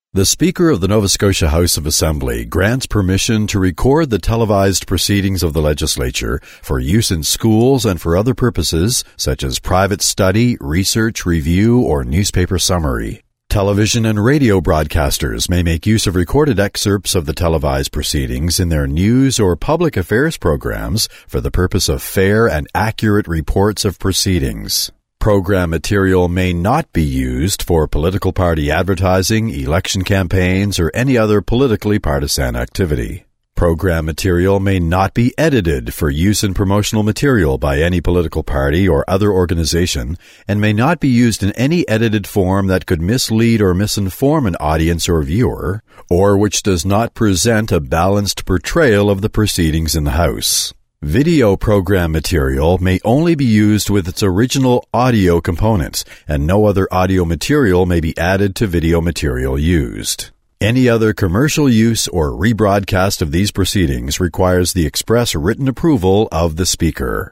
The Speaker of the Nova Scotia House of Assembly grants permission to record the televised proceedings of the legislature for use in schools and for other purposes such as private study, research, review, or newspaper summary. Television and radio broadcasters may make use of recorded excerpts of the televised proceedings in their news or public affairs programs for the purpose of fair and accurate reports of proceedings. Program material may not be used for political party advertising, election campaigns, or any other politically partisan activity. Program material may not be edited for use in promotional material by any political party or other organization, and may not be used in any edited form that could mislead or misinform an audience or viewer, or which does not present a balanced portrayal of the proceedings in the House. Video program material may only be used with its original audio components, and no other audio material may be added to video material used. Any other commercial use or rebroadcast of these proceedings requires the express written approval of the Speaker.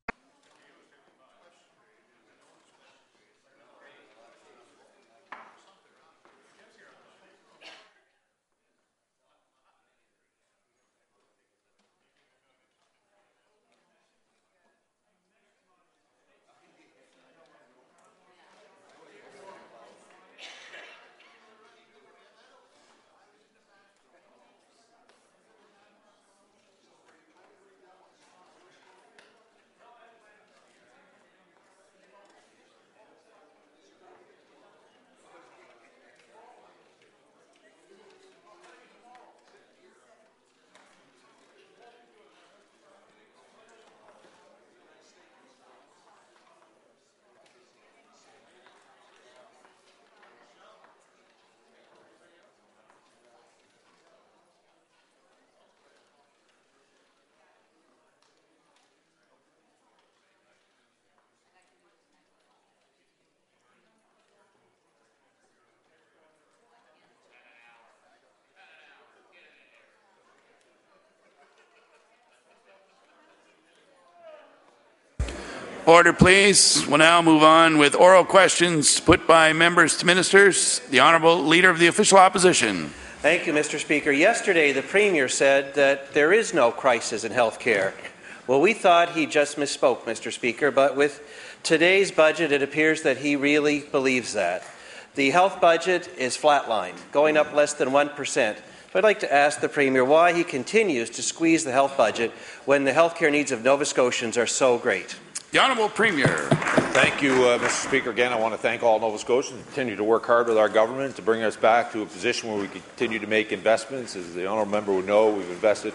Order, please. We'll now move on with oral questions put by members to ministers. The Honourable Leader of the Official Opposition. Thank you, Mr. Speaker. Yesterday, the Premier said that there is no crisis in health care. Well, we thought he just misspoke, Mr. Speaker, but with today's budget, it appears that he really believes that. The health budget is flatlined, going up less than 1%. I'd like to ask the Premier why he continues to squeeze the health budget when the health care needs of Nova Scotians are so great. The Honourable Premier. Thank you, Mr. Speaker. Again, I want to thank all Nova Scotians. Continue to work hard with our government to bring us back to a position where we continue to make investments. As the Honourable Member would know, we've invested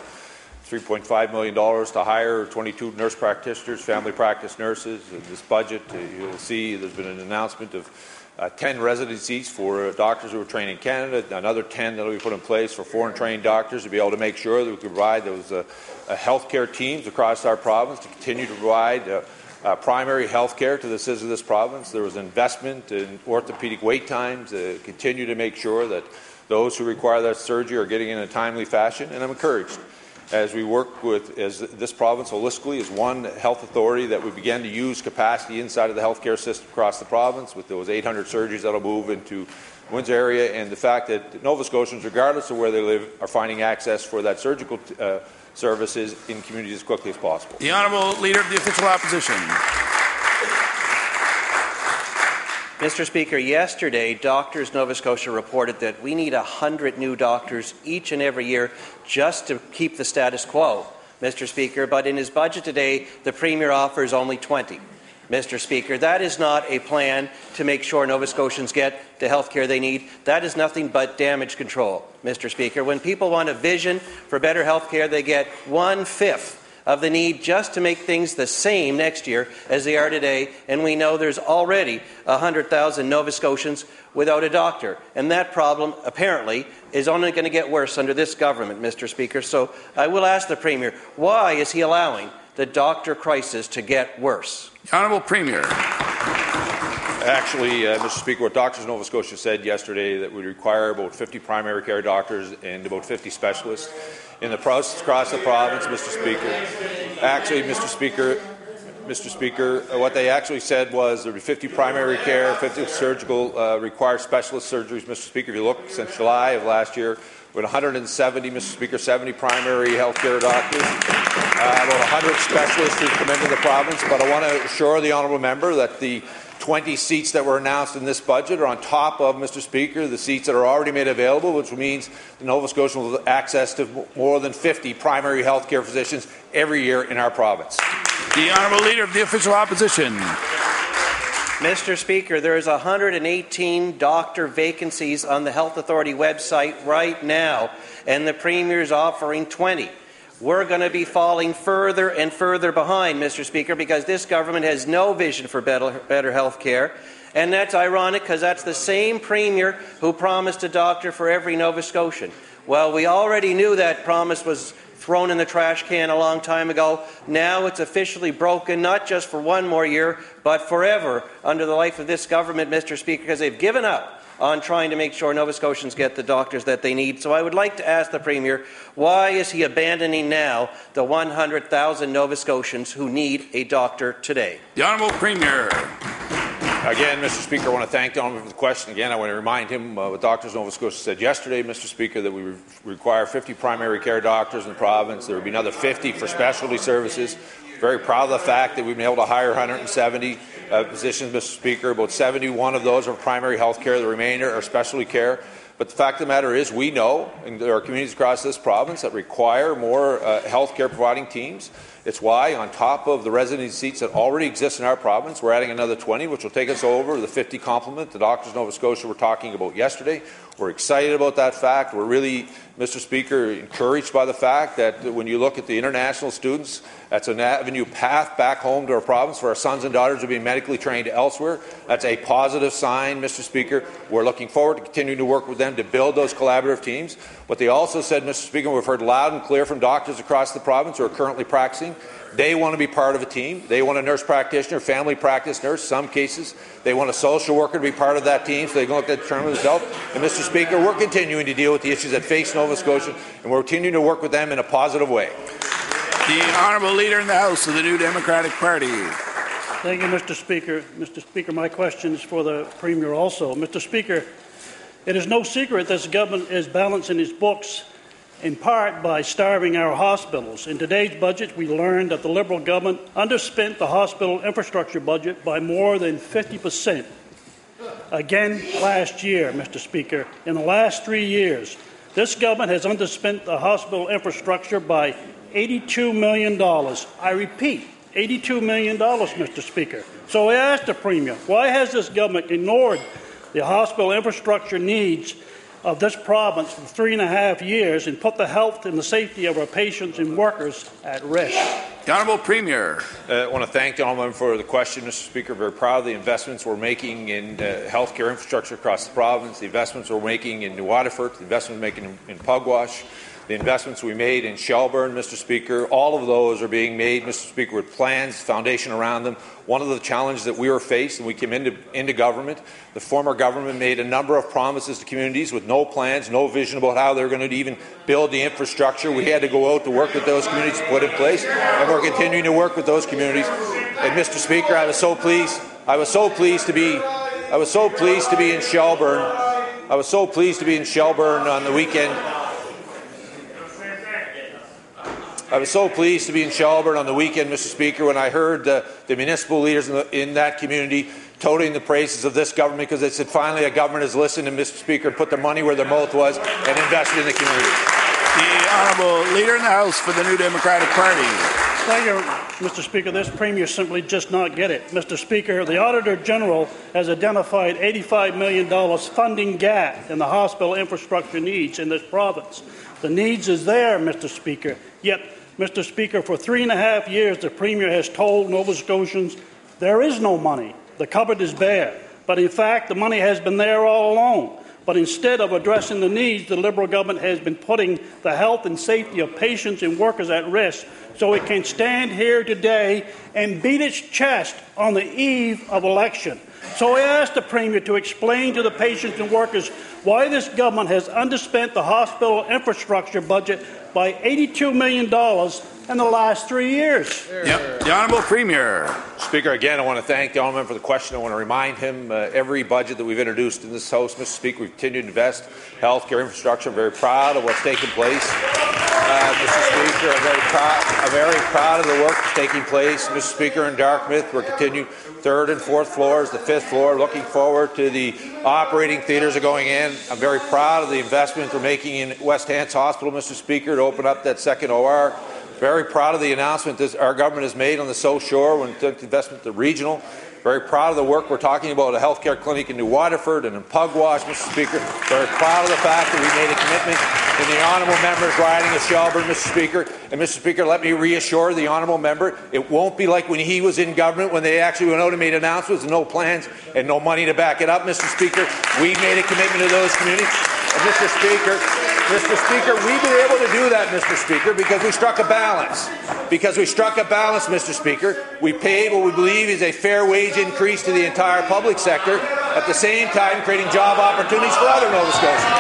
$3.5 million to hire 22 nurse practitioners, family practice nurses. In this budget, you'll see there's been an announcement of 10 residencies for doctors who are trained in Canada, another 10 that will be put in place for foreign-trained doctors to be able to make sure that we can provide those health care teams across our province to continue to provide primary health care to the citizens of this province. There was investment in orthopedic wait times to continue to make sure that those who require that surgery are getting in a timely fashion, and I'm encouraged as we work with this province holistically as one health authority that we begin to use capacity inside of the healthcare system across the province with those 800 surgeries that will move into Windsor area, and the fact that Nova Scotians, regardless of where they live, are finding access for that surgical services in communities as quickly as possible. The Honourable Leader of the Official Opposition. Mr. Speaker, yesterday, Doctors Nova Scotia reported that we need 100 new doctors each and every year just to keep the status quo, Mr. Speaker, but in his budget today, the Premier offers only 20. Mr. Speaker, that is not a plan to make sure Nova Scotians get the health care they need. That is nothing but damage control, Mr. Speaker. When people want a vision for better health care, they get 1/5 of the need just to make things the same next year as they are today, and we know there's already 100,000 Nova Scotians without a doctor, and that problem apparently is only going to get worse under this government, Mr. Speaker. So I will ask the Premier, why is he allowing the doctor crisis to get worse? The Honourable Premier. Actually, Mr. Speaker, what Doctors Nova Scotia said yesterday that we require about 50 primary care doctors and about 50 specialists in the process across the province, Mr. Speaker. Actually, Mr. Speaker, Mr. Speaker. What they actually said was there would be 50 primary care, 50 surgical required specialist surgeries. Mr. Speaker, if you look since July of last year, we had 170, Mr. Speaker, 70 primary health care doctors, about 100 specialists who come into the province. But I want to assure the honourable member that the 20 seats that were announced in this budget are on top of, Mr. Speaker, the seats that are already made available, which means that Nova Scotia will have access to more than 50 primary health care physicians every year in our province. The Honourable Leader of the Official Opposition. Mr. Speaker, there is 118 doctor vacancies on the Health Authority website right now, and the Premier is offering 20. We're going to be falling further and further behind, Mr. Speaker, because this government has no vision for better health care. And that's ironic because that's the same Premier who promised a doctor for every Nova Scotian. Well, we already knew that promise was thrown in the trash can a long time ago. Now it's officially broken, not just for one more year, but forever under the life of this government, Mr. Speaker, because they've given up on trying to make sure Nova Scotians get the doctors that they need. So I would like to ask the Premier, why is he abandoning now the 100,000 Nova Scotians who need a doctor today? The Honourable Premier. Again, Mr. Speaker, I want to thank the Honourable for the question. Again, I want to remind him what Doctors Nova Scotia said yesterday, Mr. Speaker, that we require 50 primary care doctors in the province. There will be another 50 for specialty services. Very proud of the fact that we've been able to hire 170 positions, Mr. Speaker. About 71 of those are primary health care. The remainder are specialty care. But the fact of the matter is we know, and there are communities across this province that require more health care providing teams. It's why, on top of the residency seats that already exist in our province, we're adding another 20, which will take us over the 50 complement the Doctors Nova Scotia were talking about yesterday. We're excited about that fact. We're really, Mr. Speaker, encouraged by the fact that when you look at the international students, that's an avenue path back home to our province for our sons and daughters who are being medically trained elsewhere. That's a positive sign, Mr. Speaker. We're looking forward to continuing to work with them to build those collaborative teams. What they also said, Mr. Speaker, we've heard loud and clear from doctors across the province who are currently practicing. They want to be part of a team. They want a nurse practitioner, family practice nurse, some cases. They want a social worker to be part of that team so they can look at determined health. And, Mr. Speaker, we're continuing to deal with the issues that face Nova Scotia, and we're continuing to work with them in a positive way. The Honourable Leader in the House of the New Democratic Party. Thank you, Mr. Speaker. Mr. Speaker, my question is for the Premier also. Mr. Speaker, it is no secret this government is balancing its books in part by starving our hospitals. In today's budget, we learned that the Liberal government underspent the hospital infrastructure budget by more than 50%. Again last year, Mr. Speaker, in the last 3 years, this government has underspent the hospital infrastructure by $82 million. I repeat, $82 million, Mr. Speaker. So I asked the Premier, why has this government ignored the hospital infrastructure needs of this province for 3.5 years and put the health and the safety of our patients and workers at risk? The Honourable Premier. I want to thank the Honourable for the question, Mr. Speaker. Very proud of the investments we're making in healthcare infrastructure across the province, the investments we're making in New Waterford, the investments we're making in Pugwash, the investments we made in Shelburne, Mr. Speaker. All of those are being made, Mr. Speaker, with plans, foundation around them. One of the challenges that we were faced when we came into government, the former government made a number of promises to communities with no plans, no vision about how they're going to even build the infrastructure. We had to go out to work with those communities to put in place, and we're continuing to work with those communities. And, Mr. Speaker, I was so pleased to be in Shelburne. I was so pleased to be in Shelburne on the weekend. I was so pleased to be in Shelburne on the weekend, Mr. Speaker, when I heard the municipal leaders in that community toting the praises of this government because they said finally a government has listened and, Mr. Speaker, put their money where their mouth was and invested in the community. The Honourable Leader in the House for the New Democratic Party. Thank you, Mr. Speaker. This Premier simply just not get it. Mr. Speaker, the Auditor General has identified $85 million funding gap in the hospital infrastructure needs in this province. The needs is there, Mr. Speaker, yet Mr. Speaker, for 3.5 years, the Premier has told Nova Scotians there is no money. The cupboard is bare. But in fact, the money has been there all along. But instead of addressing the needs, the Liberal government has been putting the health and safety of patients and workers at risk so it can stand here today and beat its chest on the eve of election. So I asked the Premier to explain to the patients and workers why this government has underspent the hospital infrastructure budget by $82 million in the last 3 years. Yep. The Honourable Premier. Speaker, again, I want to thank the honourable member for the question. I want to remind him every budget that we've introduced in this House, Mr. Speaker, we've continued to invest in healthcare infrastructure. I'm very proud of what's taking place. Mr. Speaker, I'm very proud of the work that's taking place. Mr. Speaker, in Dartmouth, we're continuing third and fourth floors, the fifth floor. Looking forward to the operating theatres are going in. I'm very proud of the investment we're making in West Hants Hospital, Mr. Speaker, to open up that second OR. Very proud of the announcement that our government has made on the South Shore when it took investment to regional. Very proud of the work we're talking about, a healthcare clinic in New Waterford and in Pugwash, Mr. Speaker. Very proud of the fact that we made a commitment in the honourable member's riding of Shelburne, Mr. Speaker. And, Mr. Speaker, let me reassure the honourable member, it won't be like when he was in government when they actually went out and made announcements and no plans and no money to back it up, Mr. Speaker. We made a commitment to those communities. And, Mr. Speaker, we've been able to do that, Mr. Speaker, because we struck a balance. Mr. Speaker. We paid what we believe is a fair wage increase to the entire public sector, at the same time creating job opportunities for other Nova Scotians.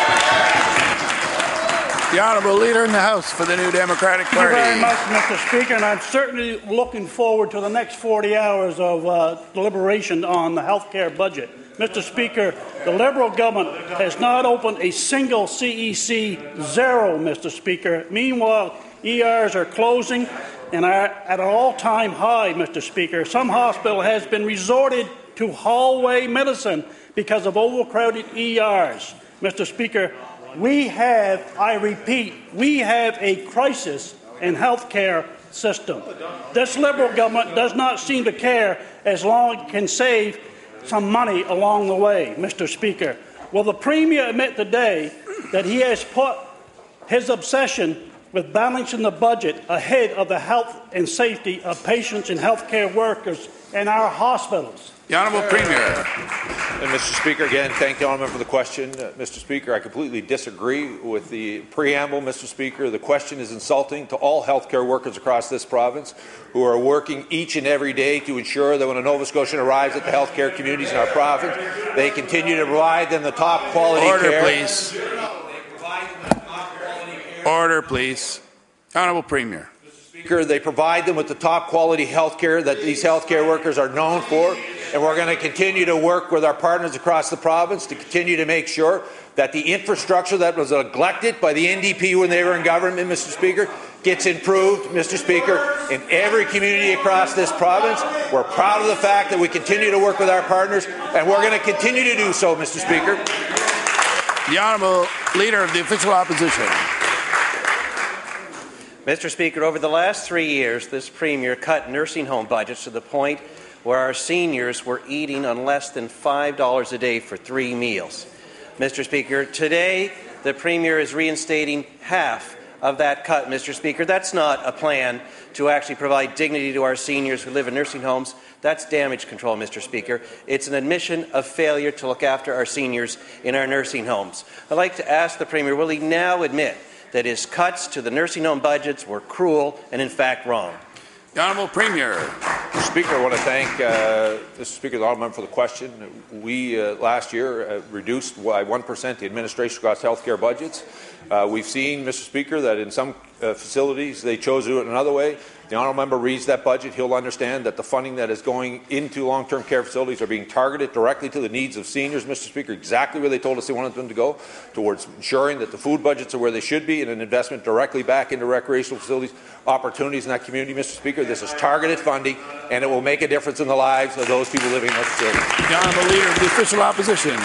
The Honourable Leader in the House for the New Democratic Party. Thank you very much, Mr. Speaker, and I'm certainly looking forward to the next 40 hours of deliberation on the healthcare budget. Mr. Speaker, the Liberal government has not opened a single CEC zero, Mr. Speaker. Meanwhile, ERs are closing and are at an all-time high, Mr. Speaker. Some hospital has been resorted to hallway medicine because of overcrowded ERs. Mr. Speaker, we have, I repeat, we have a crisis in healthcare system. This Liberal government does not seem to care as long as it can save some money along the way, Mr. Speaker. Will the Premier admit today that he has put his obsession with balancing the budget ahead of the health and safety of patients and healthcare workers in our hospitals? The Honourable Premier. And Mr. Speaker, again, thank the honourable member for the question. Mr. Speaker, I completely disagree with the preamble, Mr. Speaker. The question is insulting to all healthcare workers across this province who are working each and every day to ensure that when a Nova Scotian arrives at the healthcare communities in our province, they continue to provide them the top quality care. Order, please. Order, please. Honourable Premier. Speaker, they provide them with the top quality health care that these healthcare workers are known for, and we're going to continue to work with our partners across the province to continue to make sure that the infrastructure that was neglected by the NDP when they were in government, Mr. Speaker, gets improved, Mr. Speaker, in every community across this province. We're proud of the fact that we continue to work with our partners, and we're going to continue to do so, Mr. Speaker. The Honourable Leader of the Official Opposition. Mr. Speaker, over the last 3 years, this Premier cut nursing home budgets to the point where our seniors were eating on less than $5 a day for 3 meals. Mr. Speaker, today the Premier is reinstating half of that cut, Mr. Speaker. That's not a plan to actually provide dignity to our seniors who live in nursing homes. That's damage control, Mr. Speaker. It's an admission of failure to look after our seniors in our nursing homes. I'd like to ask the Premier, will he now admit that his cuts to the nursing home budgets were cruel and, in fact, wrong? The Honourable Premier. Mr. Speaker, I want to thank Mr. Speaker, the honourable member for the question. We, last year, reduced by 1% the administration across healthcare budgets. We've seen, Mr. Speaker, that in some facilities they chose to do it another way. The honourable member reads that budget. He'll understand that the funding that is going into long-term care facilities are being targeted directly to the needs of seniors, Mr. Speaker, exactly where they told us they wanted them to go, towards ensuring that the food budgets are where they should be and an investment directly back into recreational facilities, opportunities in that community, Mr. Speaker. This is targeted funding, and it will make a difference in the lives of those people living in those facilities. The Honourable Leader of the Official Opposition.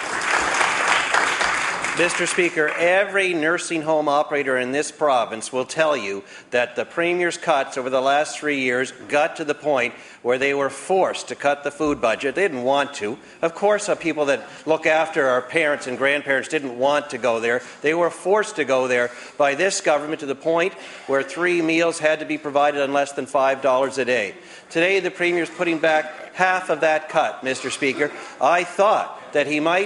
Mr. Speaker, every nursing home operator in this province will tell you that the Premier's cuts over the last 3 years got to the point where they were forced to cut the food budget. They didn't want to. Of course, people that look after our parents and grandparents didn't want to go there. They were forced to go there by this government to the point where 3 meals had to be provided on less than $5 a day. Today, the Premier is putting back half of that cut, Mr. Speaker. I thought that he might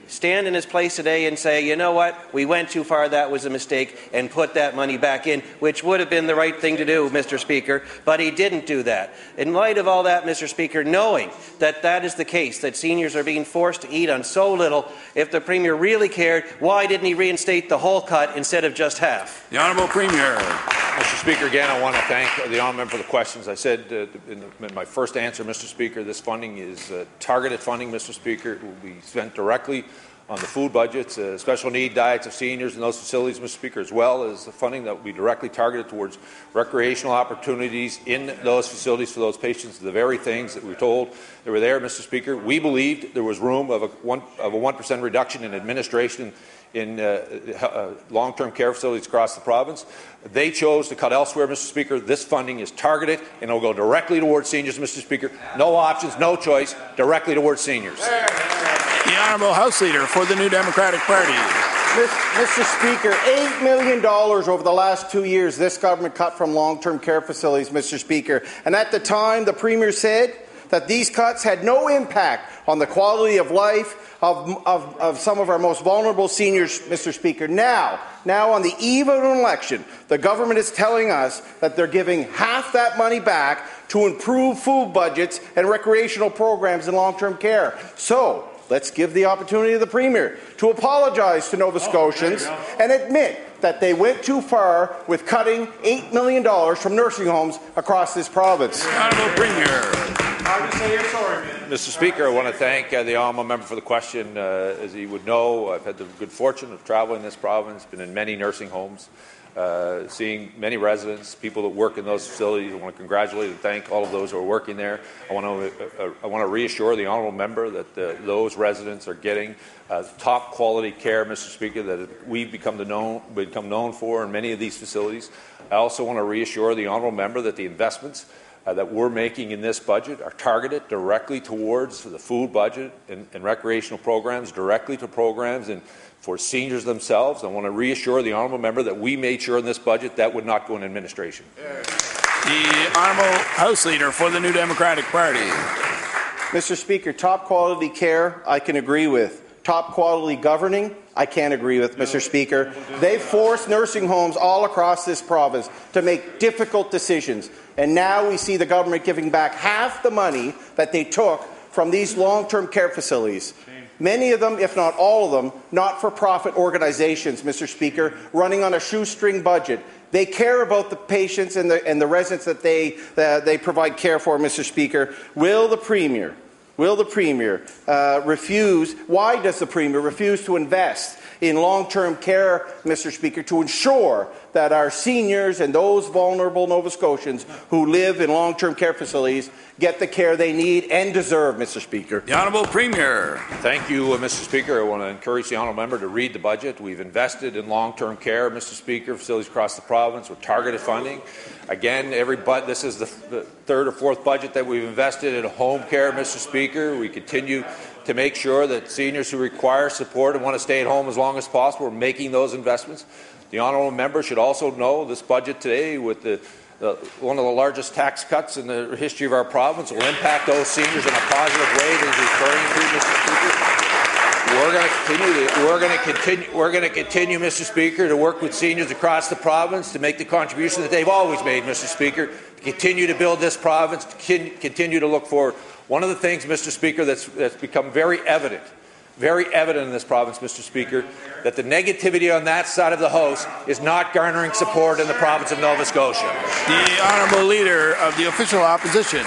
stand in his place today and say, you know what, we went too far, that was a mistake, and put that money back in, which would have been the right thing to do, Mr. Speaker, but he didn't do that. In light of all that, Mr. Speaker, knowing that that is the case, that seniors are being forced to eat on so little, if the Premier really cared, why didn't he reinstate the whole cut instead of just half? The Honourable Premier. Mr. Speaker, again, I want to thank the honourable member for the questions. I said in my first answer, Mr. Speaker, this funding is targeted funding, Mr. Speaker. It will be spent directly on the food budgets, special need diets of seniors in those facilities, Mr. Speaker, as well as the funding that will be directly targeted towards recreational opportunities in those facilities for those patients, the very things that we were told that were there, Mr. Speaker. We believed there was room of a 1% reduction in administration in long-term care facilities across the province. They chose to cut elsewhere, Mr. Speaker. This funding is targeted, and it will go directly towards seniors, Mr. Speaker. No options, no choice, directly towards seniors. The Honourable House Leader for the New Democratic Party. Mr. Speaker, $8 million over the last 2 years this government cut from long-term care facilities, Mr. Speaker. And at the time, the Premier said that these cuts had no impact on the quality of life of some of our most vulnerable seniors, Mr. Speaker. Now, on the eve of an election, the government is telling us that they're giving half that money back to improve food budgets and recreational programs in long-term care. So, let's give the opportunity to the Premier to apologize to Nova Scotians and admit that they went too far with cutting $8 million from nursing homes across this province. Honourable Premier. Mr. Speaker, I want to thank the honourable member for the question. As he would know, I've had the good fortune of traveling this province, been in many nursing homes, seeing many residents, people that work in those facilities. I want to congratulate and thank all of those who are working there. I want to reassure the honourable member that those residents are getting top quality care, Mr. Speaker, that we've become known for in many of these facilities. I also want to reassure the honourable member that the investments that we're making in this budget are targeted directly towards the food budget and recreational programs, directly to programs and for seniors themselves. I want to reassure the honourable member that we made sure in this budget that would not go in administration. The Honourable House Leader for the New Democratic Party. Mr. Speaker, top quality care, I can agree with. Top quality governing, I can't agree with, Mr. Speaker. They forced nursing homes all across this province to make difficult decisions. And now we see the government giving back half the money that they took from these long-term care facilities. Many of them, if not all of them, not-for-profit organizations, Mr. Speaker, running on a shoestring budget. They care about the patients and the residents that they provide care for, Mr. Speaker. Will the Premier refuse? Why does the Premier refuse to invest in long-term care, Mr. Speaker, to ensure that our seniors and those vulnerable Nova Scotians who live in long-term care facilities get the care they need and deserve, Mr. Speaker? The Honourable Premier. Thank you, Mr. Speaker. I want to encourage the honourable member to read the budget. We've invested in long-term care, Mr. Speaker, facilities across the province with targeted funding. Again, this is the third or fourth budget that we've invested in home care, Mr. Speaker. We continue to make sure that seniors who require support and want to stay at home as long as possible are making those investments. The honourable member should also know this budget today, with one of the largest tax cuts in the history of our province, will impact those seniors in a positive way that he's referring to, Mr. Speaker. We're going to continue, Mr. Speaker, to work with seniors across the province to make the contribution that they've always made, Mr. Speaker, to continue to build this province, to continue to look forward. One of the things, Mr. Speaker, that's become very evident in this province, Mr. Speaker, that the negativity on that side of the House is not garnering support in the province of Nova Scotia. The Honourable Leader of the Official Opposition.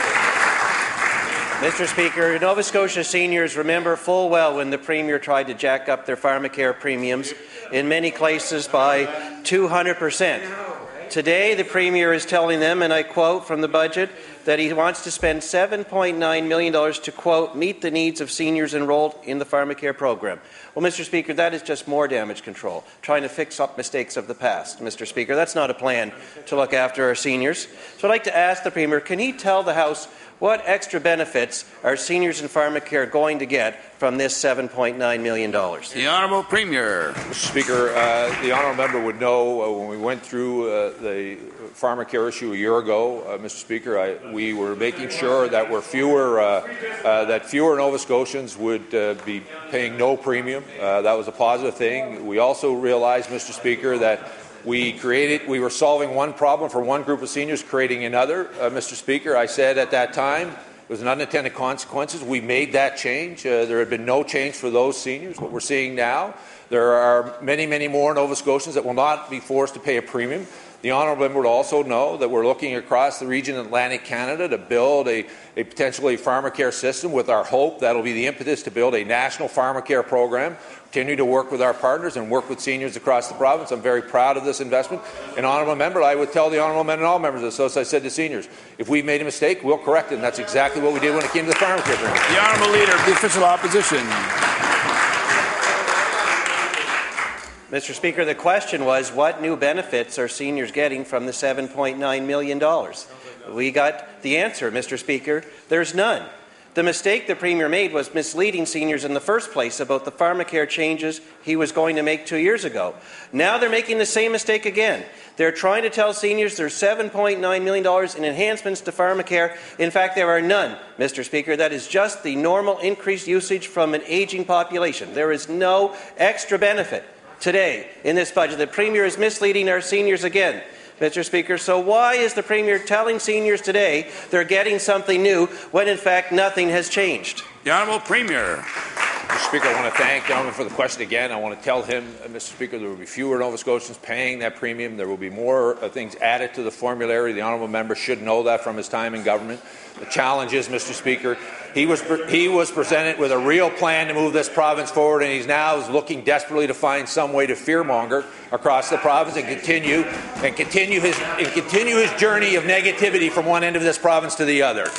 Mr. Speaker, Nova Scotia seniors remember full well when the Premier tried to jack up their pharmacare premiums, in many cases by 200%. Today, the Premier is telling them, and I quote from the budget, that he wants to spend $7.9 million to, quote, meet the needs of seniors enrolled in the pharmacare program. Well, Mr. Speaker, that is just more damage control, trying to fix up mistakes of the past, Mr. Speaker. That's not a plan to look after our seniors. So I'd like to ask the Premier, can he tell the House What extra benefits are seniors in pharmacare going to get from this $7.9 million? The Honourable Premier. Mr. Speaker, the honourable member would know when we went through the pharmacare issue a year ago, Mr. Speaker, we were making sure that fewer Nova Scotians would be paying no premium. That was a positive thing. We also realized, Mr. Speaker, that we were solving one problem for one group of seniors, creating another. Mr. Speaker, I said at that time it was an unintended consequences. We made that change. There had been no change for those seniors. What we're seeing now, there are many, many more Nova Scotians that will not be forced to pay a premium. The honourable member would also know that we're looking across the region of Atlantic Canada to build a potentially pharmacare system with our hope that will be the impetus to build a national pharmacare program, continue to work with our partners and work with seniors across the province. I'm very proud of this investment. And honourable member, I would tell the honourable member and all members of the Association, I said to seniors, if we made a mistake, we'll correct it. And that's exactly what we did when it came to the pharmacare agreement. The Honourable Leader of the Official Opposition. Mr. Speaker, the question was, what new benefits are seniors getting from the $7.9 million? We got the answer, Mr. Speaker. There's none. The mistake the Premier made was misleading seniors in the first place about the pharmacare changes he was going to make 2 years ago. Now they're making the same mistake again. They're trying to tell seniors there's $7.9 million in enhancements to pharmacare. In fact, there are none, Mr. Speaker. That is just the normal increased usage from an aging population. There is no extra benefit today in this budget. The Premier is misleading our seniors again, Mr. Speaker. So why is the Premier telling seniors today they're getting something new when in fact nothing has changed? The Honourable Premier. Mr. Speaker, I want to thank the gentleman for the question again. I want to tell him, Mr. Speaker, there will be fewer Nova Scotians paying that premium. There will be more things added to the formulary. The honourable member should know that from his time in government. The challenge is, Mr. Speaker, he was presented with a real plan to move this province forward, and he's now looking desperately to find some way to fearmonger across the province and continue his journey of negativity from one end of this province to the other.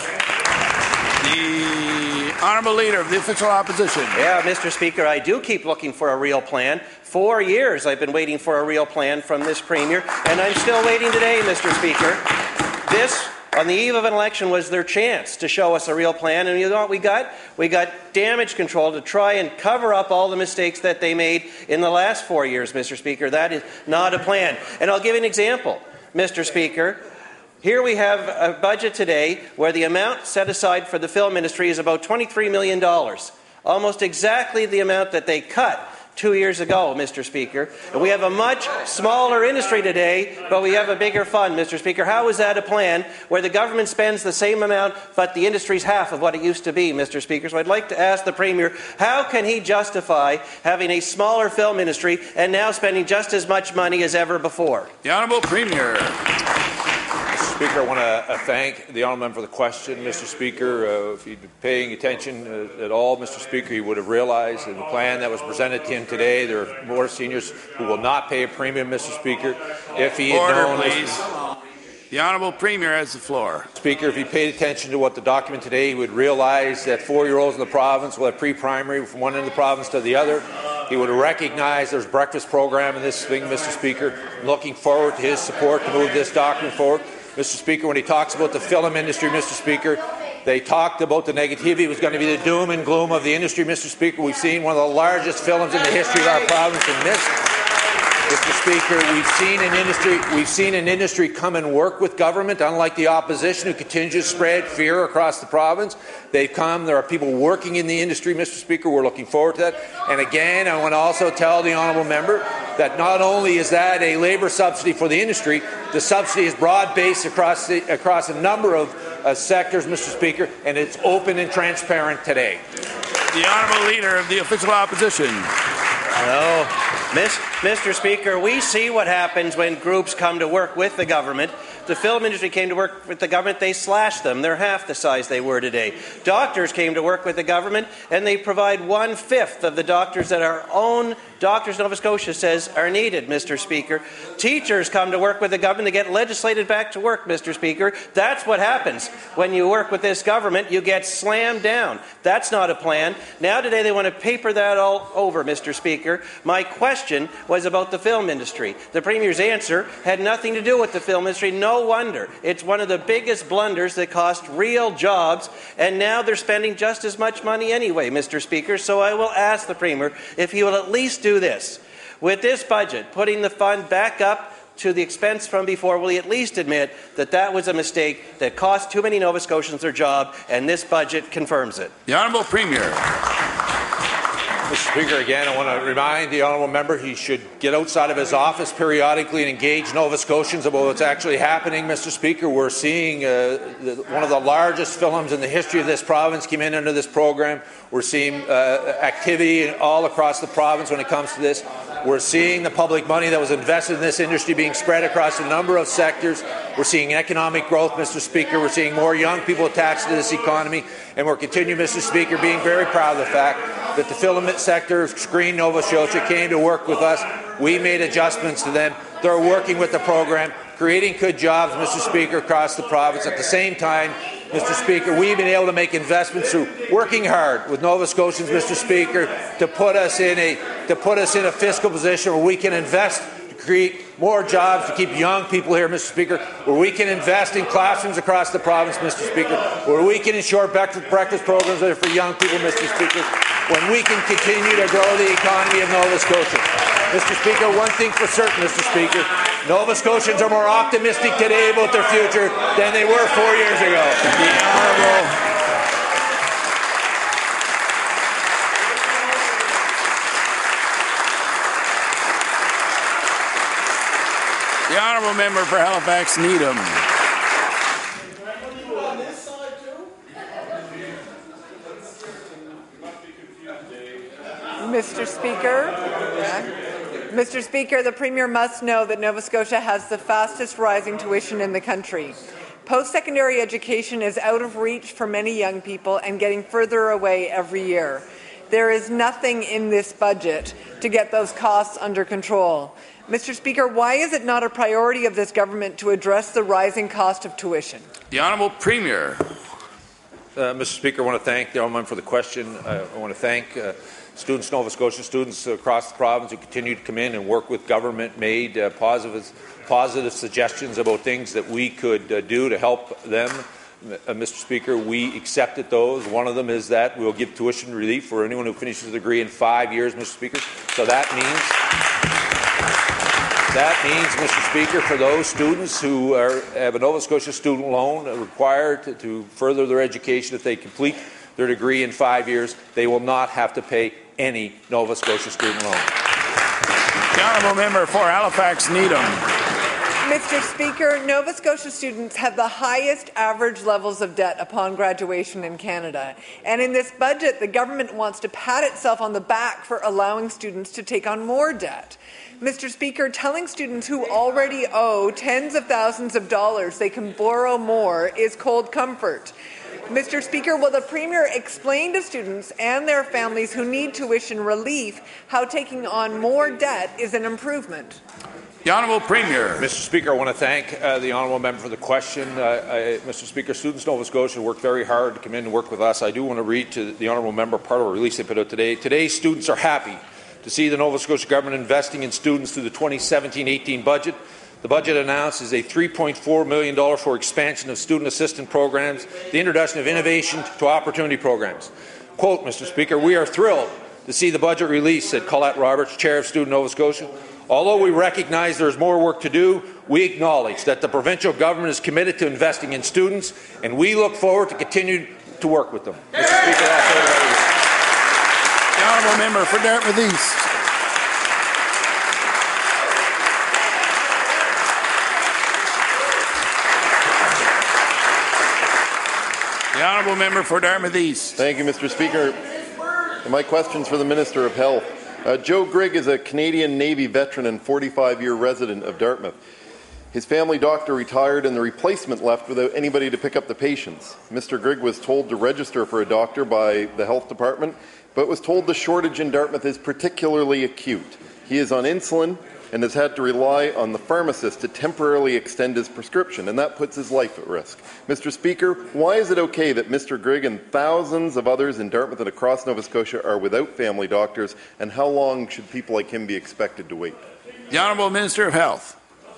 The Honourable Leader of the Official Opposition. Yeah, Mr. Speaker, I do keep looking for a real plan. 4 years I've been waiting for a real plan from this Premier, and I'm still waiting today, Mr. Speaker. This, on the eve of an election, was their chance to show us a real plan, and you know what we got? We got damage control to try and cover up all the mistakes that they made in the last 4 years, Mr. Speaker. That is not a plan. And I'll give you an example, Mr. Speaker. Here we have a budget today where the amount set aside for the film industry is about $23 million, almost exactly the amount that they cut 2 years ago, Mr. Speaker. And we have a much smaller industry today, but we have a bigger fund, Mr. Speaker. How is that a plan where the government spends the same amount, but the industry's half of what it used to be, Mr. Speaker? So I'd like to ask the Premier, how can he justify having a smaller film industry and now spending just as much money as ever before? The Honourable Premier. Mr. Speaker, I want to thank the honourable member for the question. Mr. Speaker, if he'd been paying attention at all, Mr. Speaker, he would have realized in the plan that was presented to him today, there are more seniors who will not pay a premium, Mr. Speaker. If he had known, please. The Honourable Premier has the floor. Speaker, if he paid attention to what the document today, he would realize that 4-year-olds in the province will have pre-primary from one end of the province to the other. He would recognize there's a breakfast program in this thing, Mr. Speaker. I'm looking forward to his support to move this document forward. Mr. Speaker, when he talks about the film industry, Mr. Speaker, they talked about the negativity. It was going to be the doom and gloom of the industry, Mr. Speaker. We've seen one of the largest films in the history of our province in this. Mr. Speaker, we've seen an industry come and work with government, unlike the opposition who continues to spread fear across the province. They've come. There are people working in the industry, Mr. Speaker. We're looking forward to that. And again, I want to also tell the honourable member that not only is that a labour subsidy for the industry, the subsidy is broad-based across a number of sectors, Mr. Speaker, and it's open and transparent today. The Honourable Leader of the Official Opposition. No, Mr. Speaker, we see what happens when groups come to work with the government. The film industry came to work with the government, they slashed them. They're half the size they were today. Doctors came to work with the government, and they provide 1/5 of the doctors that our own Doctors Nova Scotia says are needed, Mr. Speaker. Teachers come to work with the government to get legislated back to work, Mr. Speaker. That's what happens when you work with this government. You get slammed down. That's not a plan. Now today they want to paper that all over, Mr. Speaker. My question was about the film industry. The Premier's answer had nothing to do with the film industry. No wonder. It's one of the biggest blunders that cost real jobs, and now they're spending just as much money anyway, Mr. Speaker. So I will ask the Premier if he will at least do this. With this budget, putting the fund back up to the expense from before, will he at least admit that that was a mistake that cost too many Nova Scotians their job, and this budget confirms it? The Honourable Premier. Mr. Speaker, again, I want to remind the honourable member he should get outside of his office periodically and engage Nova Scotians about what's actually happening, Mr. Speaker. We're seeing one of the largest films in the history of this province come in under this program. We're seeing activity all across the province when it comes to this. We're seeing the public money that was invested in this industry being spread across a number of sectors. We're seeing economic growth, Mr. Speaker. We're seeing more young people attached to this economy. And we're continuing, Mr. Speaker, being very proud of the fact that the film sector, Screen Nova Scotia, came to work with us. We made adjustments to them. They're working with the program, creating good jobs, Mr. Speaker, across the province. At the same time, Mr. Speaker, we've been able to make investments through working hard with Nova Scotians, Mr. Speaker, to put us in a fiscal position where we can invest to create more jobs, to keep young people here, Mr. Speaker, where we can invest in classrooms across the province, Mr. Speaker, where we can ensure breakfast programs that are for young people, Mr. Speaker, when we can continue to grow the economy of Nova Scotia. Mr. Speaker, one thing for certain, Mr. Speaker, Nova Scotians are more optimistic today about their future than they were 4 years ago. The Honourable Member for Halifax Needham. Mr. Speaker, the Premier must know that Nova Scotia has the fastest rising tuition in the country. Post-secondary education is out of reach for many young people and getting further away every year. There is nothing in this budget to get those costs under control. Mr. Speaker, why is it not a priority of this government to address the rising cost of tuition? The Honourable Premier. Mr. Speaker, I want to thank the honourable member for the question. I want to thank students, Nova Scotia students across the province who continue to come in and work with government, made positive suggestions about things that we could do to help them. Mr. Speaker, we accepted those. One of them is that we'll give tuition relief for anyone who finishes a degree in 5 years, Mr. Speaker. So that means, Mr. Speaker, for those students who have a Nova Scotia student loan required to further their education, if they complete their degree in 5 years, they will not have to pay any Nova Scotia student loan. The Honourable Member for Halifax Needham. Mr. Speaker, Nova Scotia students have the highest average levels of debt upon graduation in Canada. And in this budget, the government wants to pat itself on the back for allowing students to take on more debt. Mr. Speaker, telling students who already owe tens of thousands of dollars they can borrow more is cold comfort. Mr. Speaker, will the Premier explain to students and their families who need tuition relief how taking on more debt is an improvement? The Honourable Premier. Mr. Speaker, I want to thank the honourable member for the question. Mr. Speaker, students in Nova Scotia work very hard to come in and work with us. I do want to read to the honourable member part of a release they put out today. Today, students are happy to see the Nova Scotia government investing in students through the 2017-18 budget. The budget announces a $3.4 million for expansion of student assistance programs, the introduction of innovation to opportunity programs. Quote, Mr. Speaker, we are thrilled to see the budget release, said Colette Roberts, Chair of Student Nova Scotia. Although we recognize there is more work to do, we acknowledge that the provincial government is committed to investing in students, and we look forward to continuing to work with them. Mr. Speaker, the Honourable Member for Dartmouth East. The Honourable Member for Dartmouth East. Thank you, Mr. Speaker. My question's for the Minister of Health. Joe Grigg is a Canadian Navy veteran and 45-year resident of Dartmouth. His family doctor retired and the replacement left without anybody to pick up the patients. Mr. Grigg was told to register for a doctor by the health department, but was told the shortage in Dartmouth is particularly acute. He is on insulin and has had to rely on the pharmacist to temporarily extend his prescription, and that puts his life at risk. Mr. Speaker, why is it okay that Mr. Grigg and thousands of others in Dartmouth and across Nova Scotia are without family doctors, and how long should people like him be expected to wait? The Honourable Minister of Health.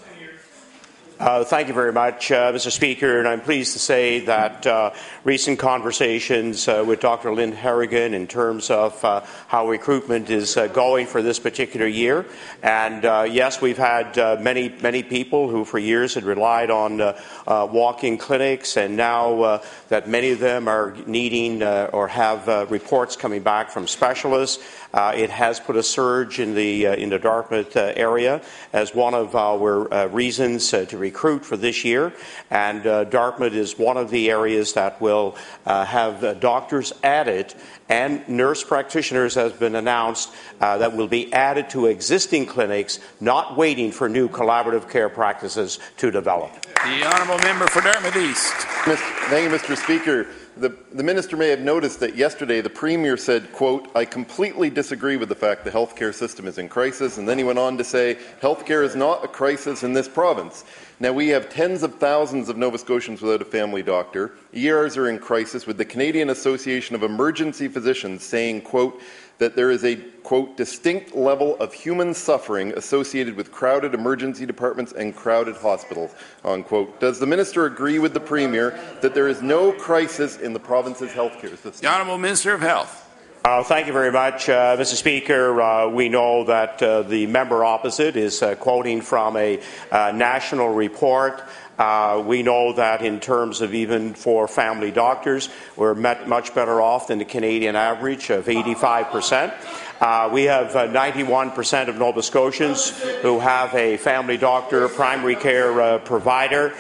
Thank you very much, Mr. Speaker, and I'm pleased to say that recent conversations with Dr. Lynn Harrigan in terms of how recruitment is going for this particular year. And yes, we've had many people who for years had relied on walk-in clinics, and now that many of them are needing or have reports coming back from specialists. It has put a surge in the Dartmouth area as one of our reasons to recruit for this year, and Dartmouth is one of the areas that will have doctors added, and nurse practitioners has been announced that will be added to existing clinics, not waiting for new collaborative care practices to develop. The Honourable Member for Dartmouth East. Thank you, Mr. Speaker. The minister may have noticed that yesterday the Premier said, quote, "I completely disagree with the fact the healthcare system is in crisis," and then he went on to say, "Healthcare is not a crisis in this province." Now, we have tens of thousands of Nova Scotians without a family doctor. ERs are in crisis, with the Canadian Association of Emergency Physicians saying, quote, that there is a, quote, distinct level of human suffering associated with crowded emergency departments and crowded hospitals, unquote. Does the minister agree with the Premier that there is no crisis in the province's healthcare system? The Honourable Minister of Health. Thank you very much, Mr. Speaker. We know that the member opposite is quoting from a national report. We know that in terms of even for family doctors, we're much better off than the Canadian average of 85%. We have 91% of Nova Scotians who have a family doctor, primary care provider,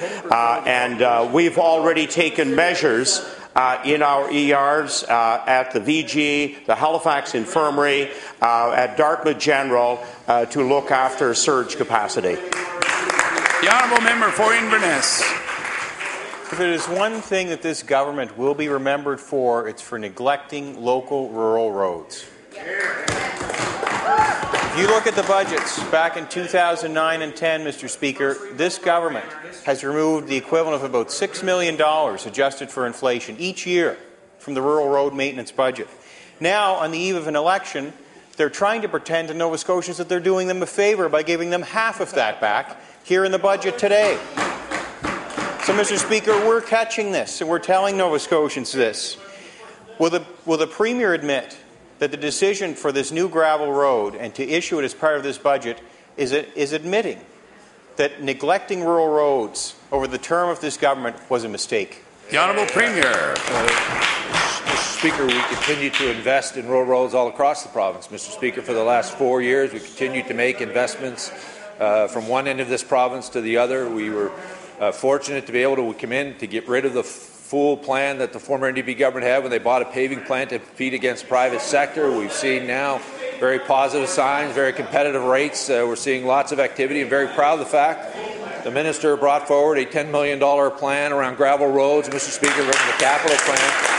and we've already taken measures in our ERs, at the VG, the Halifax Infirmary, at Dartmouth General, to look after surge capacity. The Honourable Member for Inverness. If it is one thing that this government will be remembered for, it's for neglecting local rural roads. If you look at the budgets back in 2009 and 10, Mr. Speaker, this government has removed the equivalent of about $6 million adjusted for inflation each year from the rural road maintenance budget. Now, on the eve of an election, they're trying to pretend to Nova Scotians that they're doing them a favour by giving them half of that back here in the budget today. So, Mr. Speaker, we're catching this, and we're telling Nova Scotians this. Will the Premier admit that the decision for this new gravel road and to issue it as part of this budget is admitting that neglecting rural roads over the term of this government was a mistake? The Honourable Premier. Mr. Speaker, we continue to invest in rural roads all across the province. Mr. Speaker, for the last 4 years, we continue to make investments from one end of this province to the other. We were fortunate to be able to come in to get rid of the full plan that the former NDP government had when they bought a paving plant to compete against the private sector. We've seen now very positive signs, very competitive rates. We're seeing lots of activity, and very proud of the fact the minister brought forward a $10 million plan around gravel roads. Mr. Speaker, written the capital plan.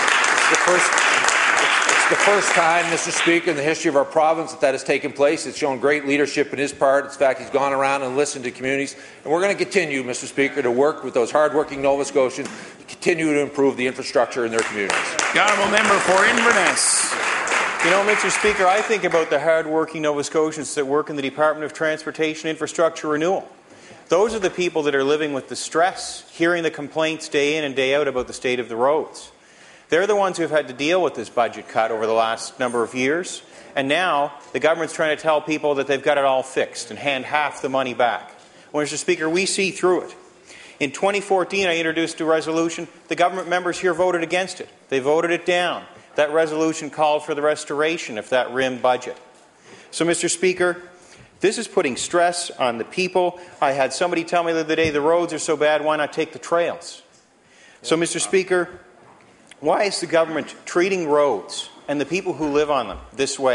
It's the first time, Mr. Speaker, in the history of our province that has taken place. It's shown great leadership in his part. In fact, he's gone around and listened to communities. And we're going to continue, Mr. Speaker, to work with those hard-working Nova Scotians to continue to improve the infrastructure in their communities. The Honourable Member for Inverness. You know, Mr. Speaker, I think about the hard-working Nova Scotians that work in the Department of Transportation Infrastructure Renewal. Those are the people that are living with the stress, hearing the complaints day in and day out about the state of the roads. They're the ones who have had to deal with this budget cut over the last number of years, and now the government's trying to tell people that they've got it all fixed and hand half the money back. Well, Mr. Speaker, we see through it. In 2014, I introduced a resolution. The government members here voted against it. They voted it down. That resolution called for the restoration of that RIM budget. So, Mr. Speaker, this is putting stress on the people. I had somebody tell me the other day, the roads are so bad, why not take the trails? So, Mr. Speaker, why is the government treating roads and the people who live on them this way,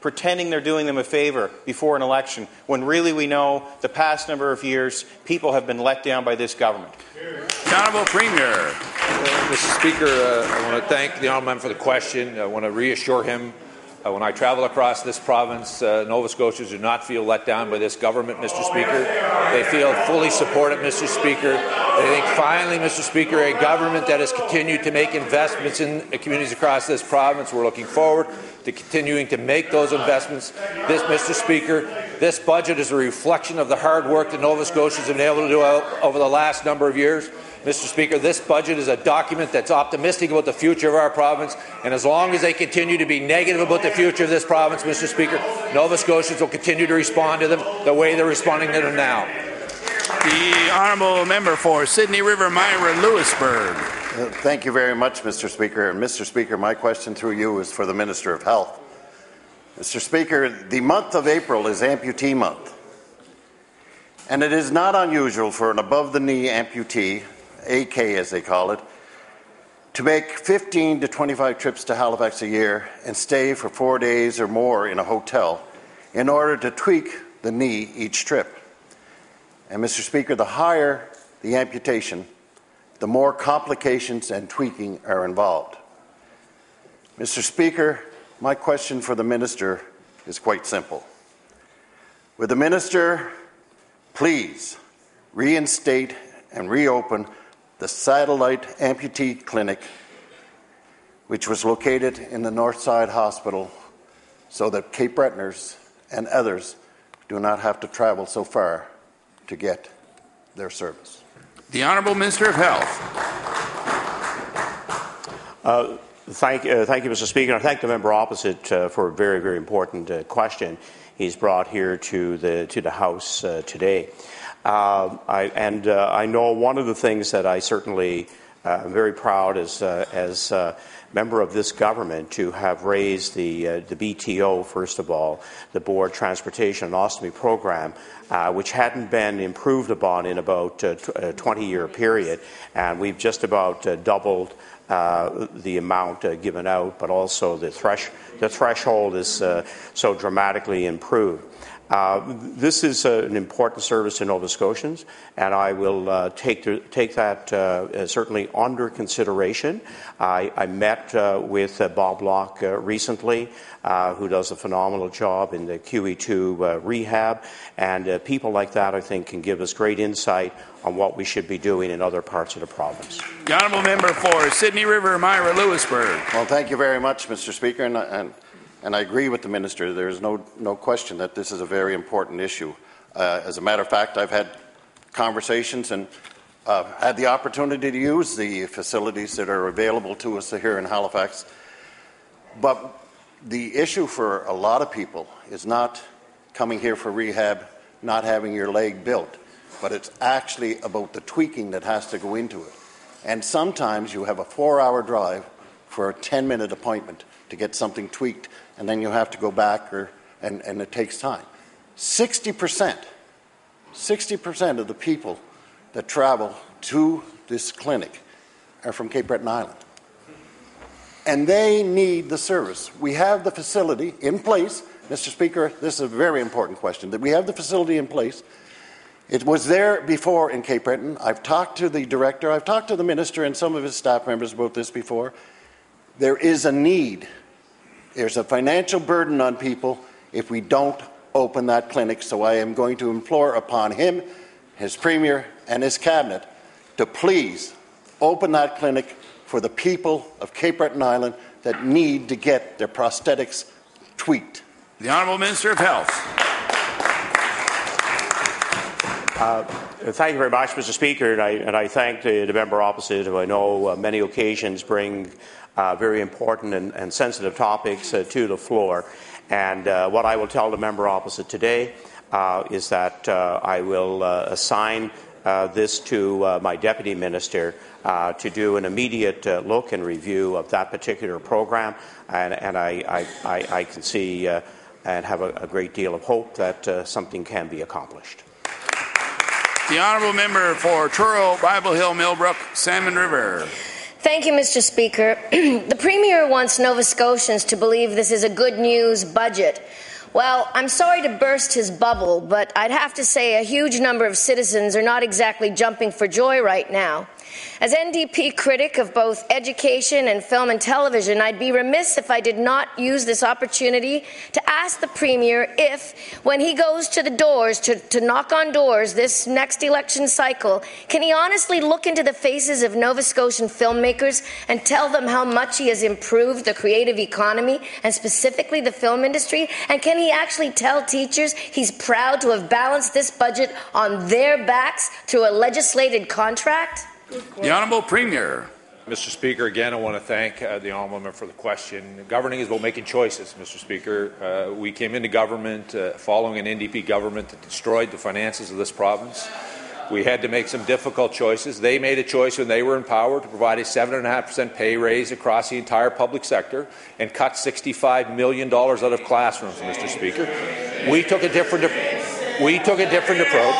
pretending they're doing them a favour before an election, when really we know the past number of years people have been let down by this government. The Honourable Premier. Mr. Speaker, I want to thank the honourable member for the question. I want to reassure him when I travel across this province, Nova Scotians do not feel let down by this government, Mr. Speaker. They feel fully supported, Mr. Speaker. They think finally, Mr. Speaker, a government that has continued to make investments in communities across this province. We're looking forward to continuing to make those investments. This, Mr. Speaker, this budget is a reflection of the hard work that Nova Scotians have been able to do over the last number of years. Mr. Speaker, this budget is a document that's optimistic about the future of our province, and as long as they continue to be negative about the future of this province, Mr. Speaker, Nova Scotians will continue to respond to them the way they're responding to them now. The honourable member for Sydney River, Myra, Lewisburg. Thank you very much, Mr. Speaker. And Mr. Speaker, my question through you is for the Minister of Health. Mr. Speaker, the month of April is Amputee Month, and it is not unusual for an above-the-knee amputee, AK as they call it, to make 15 to 25 trips to Halifax a year and stay for 4 days or more in a hotel in order to tweak the knee each trip. And Mr. Speaker, the higher the amputation, the more complications and tweaking are involved. Mr. Speaker, my question for the Minister is quite simple. Would the Minister please reinstate and reopen the satellite amputee clinic, which was located in the Northside Hospital, so that Cape Bretoners and others do not have to travel so far to get their service? The Honourable Minister of Health. Thank you, Mr. Speaker. I thank the member opposite for a very, very important question he's brought here to the House today. I know one of the things that I certainly am very proud as a member of this government to have raised the BTO, first of all, the Board Transportation and Ostomy Program, which hadn't been improved upon in about a 20-year period, and we've just about doubled the amount given out, but also the threshold is so dramatically improved. This is an important service to Nova Scotians, and I will take that certainly under consideration. I met with Bob Locke recently, who does a phenomenal job in the QE2 rehab, and people like that, I think, can give us great insight on what we should be doing in other parts of the province. The honourable member for Sydney River, Myra, Lewisburg. Well, thank you very much, Mr. Speaker, and I agree with the Minister. There is no question that this is a very important issue. As a matter of fact, I've had conversations and had the opportunity to use the facilities that are available to us here in Halifax. But the issue for a lot of people is not coming here for rehab, not having your leg built, but it's actually about the tweaking that has to go into it. And sometimes you have a 4-hour drive for a 10-minute appointment to get something tweaked, and then you have to go back, and it takes time. 60% of the people that travel to this clinic are from Cape Breton Island. And they need the service. We have the facility in place. Mr. Speaker, this is a very important question, that we have the facility in place. It was there before in Cape Breton. I've talked to the director, I've talked to the minister and some of his staff members about this before. There is a need. There's a financial burden on people if we don't open that clinic. So I am going to implore upon him, his Premier and his Cabinet to please open that clinic for the people of Cape Breton Island that need to get their prosthetics tweaked. The Honourable Minister of Health. Thank you very much, Mr. Speaker, and I thank the member opposite, who I know many occasions bring very important and sensitive topics to the floor. And what I will tell the member opposite today is that I will assign this to my Deputy Minister to do an immediate look and review of that particular program, and I can see and have a great deal of hope that something can be accomplished. The honourable member for Truro, Bible Hill, Millbrook, Salmon River. Thank you, Mr. Speaker. The Premier wants Nova Scotians to believe this is a good news budget. Well, I'm sorry to burst his bubble, but I'd have to say a huge number of citizens are not exactly jumping for joy right now. As NDP critic of both education and film and television, I'd be remiss if I did not use this opportunity to ask the Premier if, when he goes to the doors, to knock on doors this next election cycle, can he honestly look into the faces of Nova Scotian filmmakers and tell them how much he has improved the creative economy and specifically the film industry? And can he actually tell teachers he's proud to have balanced this budget on their backs through a legislated contract? The Honourable Premier. Mr. Speaker, again, I want to thank the Honourable Member for the question. Governing is about making choices, Mr. Speaker. We came into government following an NDP government that destroyed the finances of this province. We had to make some difficult choices. They made a choice when they were in power to provide a 7.5% pay raise across the entire public sector and cut $65 million out of classrooms, Mr. Speaker. We took a different approach. We took a different approach,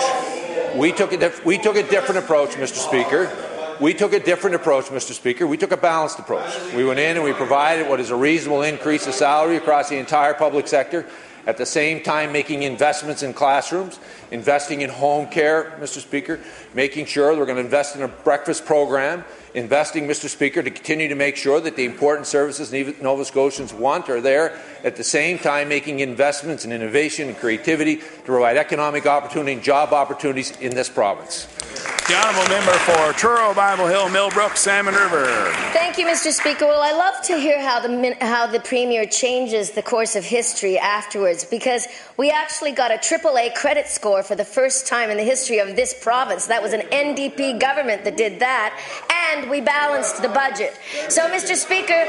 Mr. Speaker. We took a different approach, Mr. Speaker. We took a balanced approach. We went in and we provided what is a reasonable increase of salary across the entire public sector, at the same time making investments in classrooms, investing in home care, Mr. Speaker, making sure we're going to invest in a breakfast program, investing, Mr. Speaker, to continue to make sure that the important services Nova Scotians want are there, at the same time making investments in innovation and creativity to provide economic opportunity and job opportunities in this province. The Honourable Member for Truro, Bible Hill, Millbrook, Salmon River. Thank you, Mr. Speaker. Well, I love to hear how the Premier changes the course of history afterwards, because we actually got a AAA credit score for the first time in the history of this province. That was an NDP government that did that, and we balanced the budget. So, Mr. Speaker,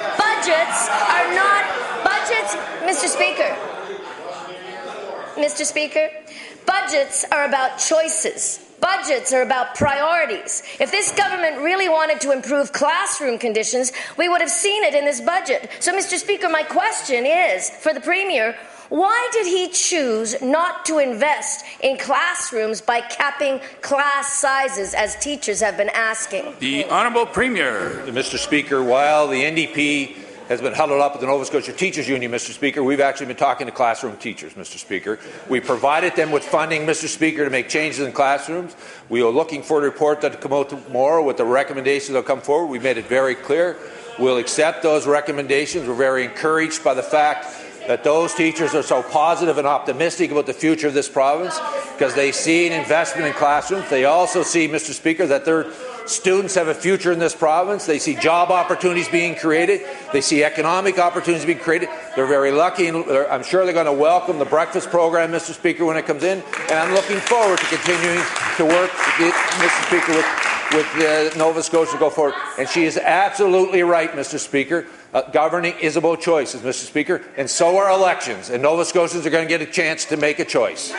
Mr. Speaker, budgets are about choices. Budgets are about priorities. If this government really wanted to improve classroom conditions, we would have seen it in this budget. So, Mr. Speaker, my question is, for the Premier, why did he choose not to invest in classrooms by capping class sizes, as teachers have been asking? The Honourable Premier. Mr. Speaker, while the NDP has been huddled up with the Nova Scotia Teachers Union, Mr. Speaker, we've actually been talking to classroom teachers, Mr. Speaker. We provided them with funding, Mr. Speaker, to make changes in classrooms. We are looking for a report that will come out tomorrow with the recommendations that will come forward. We made it very clear. We'll accept those recommendations. We're very encouraged by the fact that those teachers are so positive and optimistic about the future of this province because they see an investment in classrooms. They also see, Mr. Speaker, that their students have a future in this province. They see job opportunities being created. They see economic opportunities being created. They're very lucky, and I'm sure they're going to welcome the breakfast program, Mr. Speaker, when it comes in. And I'm looking forward to continuing to work, Mr. Speaker, with Nova Scotia to go forward. And she is absolutely right, Mr. Speaker. Governing is about choices, Mr. Speaker, and so are elections. And Nova Scotians are going to get a chance to make a choice.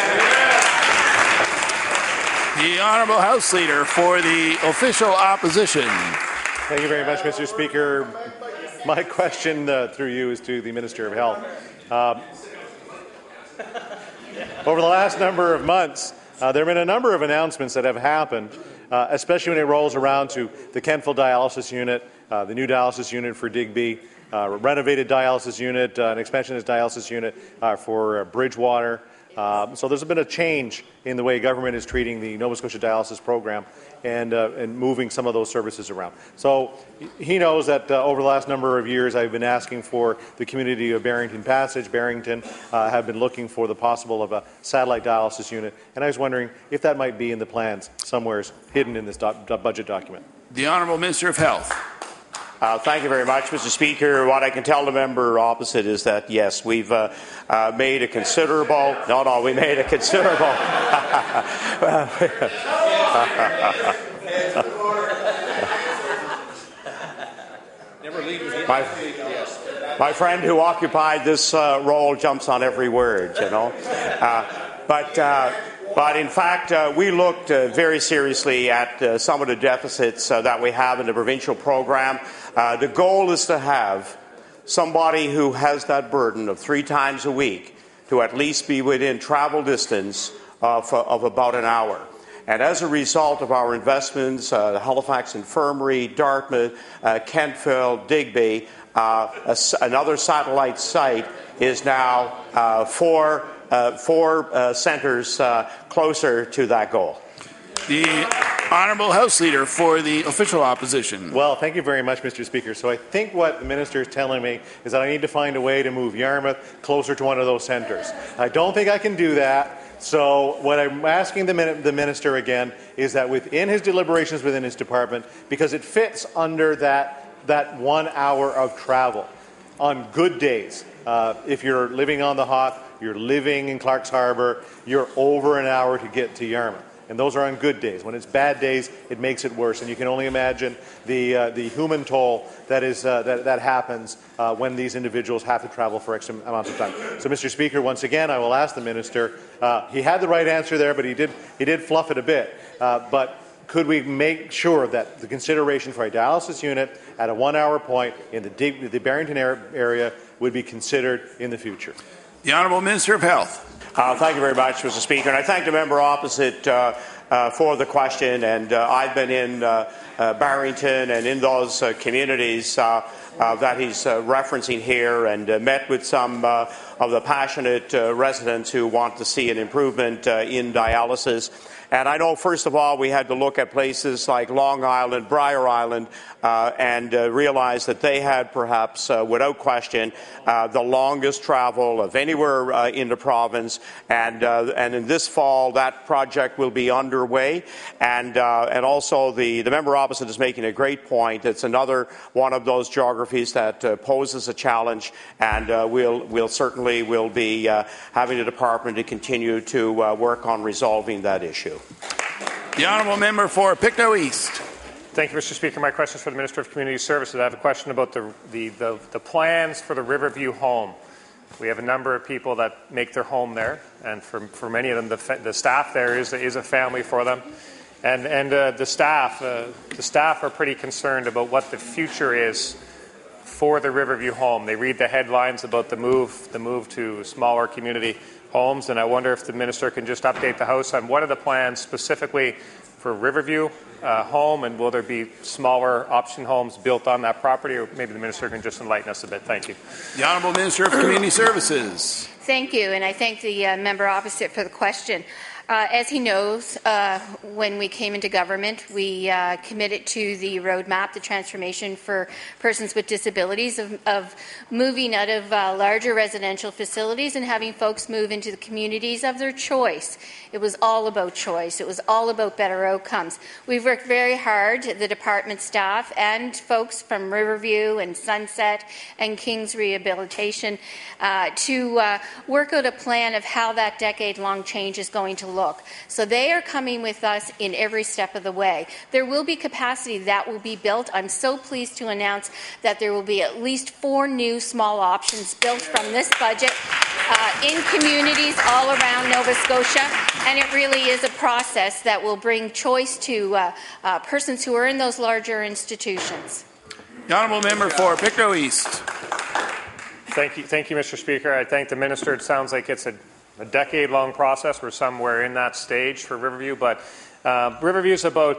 The Honourable House Leader for the Official Opposition. Thank you very much, Mr. Speaker. My question through you is to the Minister of Health. Over the last number of months, there have been a number of announcements that have happened, especially when it rolls around to the Kentville Dialysis Unit, the new dialysis unit for Digby, renovated dialysis unit, an expansionist dialysis unit for Bridgewater. So there's been a change in the way government is treating the Nova Scotia dialysis program and moving some of those services around. So he knows that over the last number of years I've been asking for the community of Barrington Passage. Barrington have been looking for the possible of a satellite dialysis unit, and I was wondering if that might be in the plans somewhere hidden in this budget document. The Honourable Minister of Health. Thank you very much, Mr. Speaker. What I can tell the member opposite is that, yes, we've made a considerable... we made a considerable... My friend who occupied this role jumps on every word, you know. But in fact, we looked very seriously at some of the deficits that we have in the provincial program. The goal is to have somebody who has that burden of 3 times a week to at least be within travel distance of about an hour. And as a result of our investments, Halifax Infirmary, Dartmouth, Kentville, Digby, another satellite site is now four centres closer to that goal. The Honourable House Leader for the Official Opposition. Well, thank you very much, Mr. Speaker. So I think what the Minister is telling me is that I need to find a way to move Yarmouth closer to one of those centres. I don't think I can do that. So what I'm asking the Minister again is that within his deliberations within his department, because it fits under that 1 hour of travel on good days. If you're living on the Hawk, you're living in Clark's Harbour, you're over an hour to get to Yarmouth. And those are on good days. When it's bad days, it makes it worse. And you can only imagine the human toll that happens when these individuals have to travel for X amounts of time. So, Mr. Speaker, once again, I will ask the Minister. He had the right answer there, but he did fluff it a bit. But could we make sure that the consideration for a dialysis unit at a 1 hour point in the Barrington area would be considered in the future? The Honourable Minister of Health. Thank you very much, Mr. Speaker. And I thank the member opposite for the question. And I've been in Barrington and in those communities that he's referencing here, and met with some of the passionate residents who want to see an improvement in dialysis. And I know, first of all, we had to look at places like Long Island, Briar Island, and realize that they had perhaps, without question, the longest travel of anywhere in the province. And in this fall, that project will be underway. And also, the member opposite is making a great point. It's another one of those geographies that poses a challenge, and we'll certainly be having the department to continue to work on resolving that issue. The Honourable Member for Pictou East. Thank you, Mr. Speaker. My question is for the Minister of Community Services. I have a question about the plans for the Riverview home. We have a number of people that make their home there, and for many of them, the staff there is a family for them. And the staff are pretty concerned about what the future is for the Riverview home. They read the headlines about the move to smaller community homes, and I wonder if the Minister can just update the House on what are the plans specifically for Riverview home, and will there be smaller option homes built on that property, or maybe the Minister can just enlighten us a bit. Thank you. The Honourable Minister of Community Services. Thank you, and I thank the member opposite for the question. As he knows, when we came into government, we committed to the roadmap, the transformation for persons with disabilities, of moving out of larger residential facilities and having folks move into the communities of their choice. It was all about choice. It was all about better outcomes. We've worked very hard, the department staff and folks from Riverview and Sunset and King's Rehabilitation, to work out a plan of how that decade-long change is going to look. So they are coming with us in every step of the way. There will be capacity that will be built. I'm so pleased to announce that there will be at least 4 new small options built from this budget in communities all around Nova Scotia. And it really is a process that will bring choice to persons who are in those larger institutions. The Honourable Member for Pictou East. Thank you, Mr. Speaker. I thank the Minister. It sounds like it's a decade-long process. We're somewhere in that stage for Riverview, but Riverview is about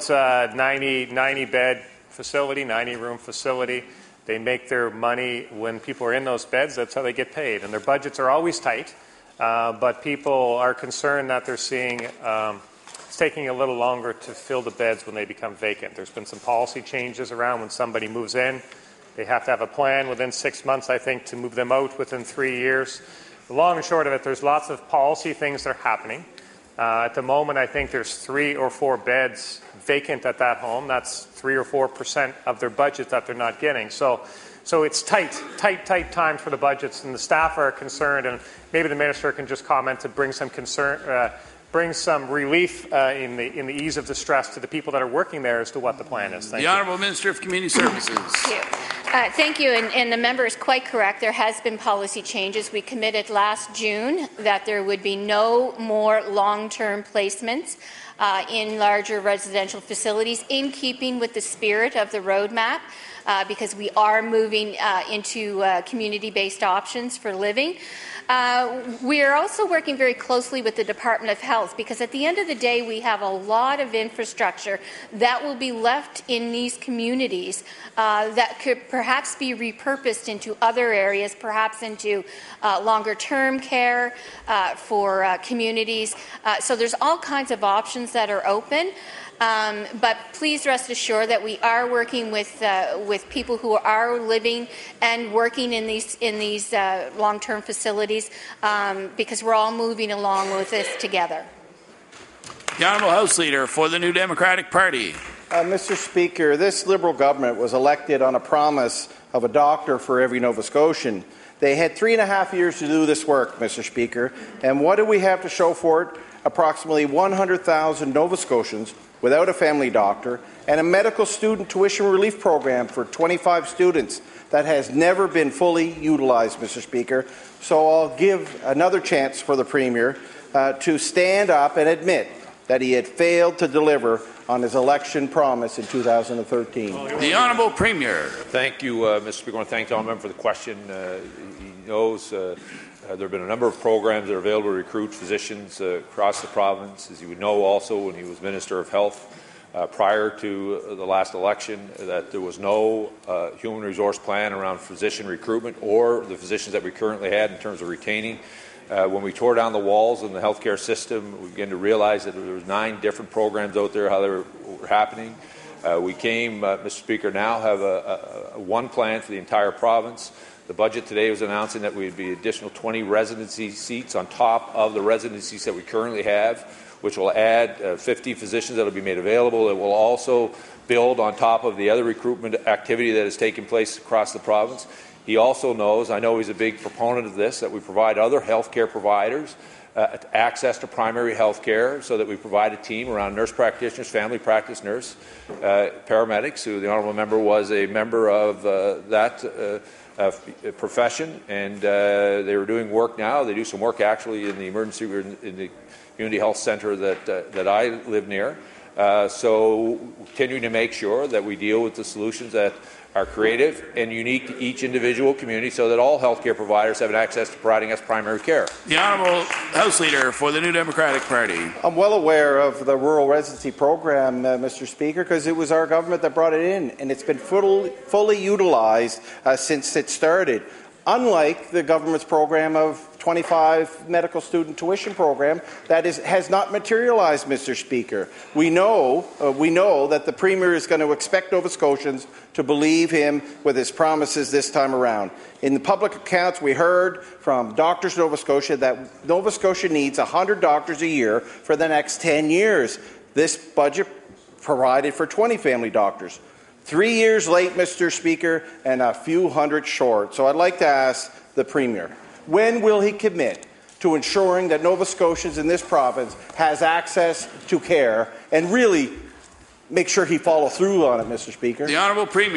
90-bed facility, 90-room facility. They make their money when people are in those beds. That's how they get paid, and their budgets are always tight. But people are concerned that they're seeing it's taking a little longer to fill the beds when they become vacant. There's been some policy changes around when somebody moves in. They have to have a plan within 6 months, I think, to move them out within 3 years. The long and short of it, there's lots of policy things that are happening. At the moment, I think there's 3 or 4 beds vacant at that home. That's 3 or 4% of their budget that they're not getting. So it's tight times for the budgets, and the staff are concerned, and maybe the Minister can just comment to bring some concern, bring some relief in the ease of distress to the people that are working there as to what the plan is. Thank you. The Honourable Minister of Community Services. Thank you, and the member is quite correct. There has been policy changes. We committed last June that there would be no more long-term placements in larger residential facilities, in keeping with the spirit of the roadmap. because we are moving into community-based options for living. We are also working very closely with the Department of Health, because at the end of the day we have a lot of infrastructure that will be left in these communities that could perhaps be repurposed into other areas, perhaps into longer-term care for communities. So there's all kinds of options that are open. But please rest assured that we are working with people who are living and working in these long-term facilities, because we're all moving along with this together. The Honourable House Leader for the New Democratic Party. Mr. Speaker, this Liberal government was elected on a promise of a doctor for every Nova Scotian. They had 3.5 years to do this work, Mr. Speaker, and what do we have to show for it? Approximately 100,000 Nova Scotians without a family doctor, and a medical student tuition relief program for 25 students that has never been fully utilized, Mr. Speaker. So I'll give another chance for the Premier to stand up and admit that he had failed to deliver on his election promise in 2013. The Honourable Premier. Thank you, Mr. Speaker. I want to thank the Honourable Member for the question. He knows there have been a number of programs that are available to recruit physicians across the province. As you would know also, when he was Minister of Health prior to the last election, that there was no human resource plan around physician recruitment or the physicians that we currently had in terms of retaining. When we tore down the walls in the healthcare system, we began to realize that there was 9 different programs out there, how they were happening. We came, Mr. Speaker, now have one plan for the entire province. The budget today was announcing that we would be additional 20 residency seats on top of the residencies that we currently have, which will add 50 physicians that will be made available. It will also build on top of the other recruitment activity that has taken place across the province. He also knows, I know he's a big proponent of this, that we provide other healthcare providers access to primary health care, so that we provide a team around nurse practitioners, family practice nurse, paramedics, who the Honourable Member was a member of that profession, and they were doing work now. They do some work actually in the emergency room in the community health centre that I live near. So continuing to make sure that we deal with the solutions that are creative and unique to each individual community, so that all healthcare providers have access to providing us primary care. The Honourable House Leader for the New Democratic Party. I'm well aware of the rural residency program, Mr. Speaker, because it was our government that brought it in, and it's been fully utilized since it started. Unlike the government's program of 25 medical student tuition program that has not materialized, Mr. Speaker. We know that the Premier is going to expect Nova Scotians to believe him with his promises this time around. In the public accounts, we heard from Doctors Nova Scotia that Nova Scotia needs 100 doctors a year for the next 10 years. This budget provided for 20 family doctors. 3 years late, Mr. Speaker, and a few hundred short. So I'd like to ask the Premier, when will he commit to ensuring that Nova Scotians in this province has access to care, and really make sure he follows through on it, Mr. Speaker? The Honourable Premier.